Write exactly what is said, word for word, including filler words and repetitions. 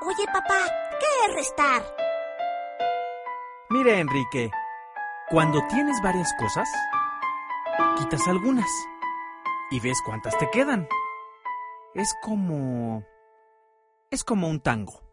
Oye, papá, ¿qué es restar? Mira, Enrique, cuando tienes varias cosas, quitas algunas y ves cuántas te quedan. Es como... es como un tango.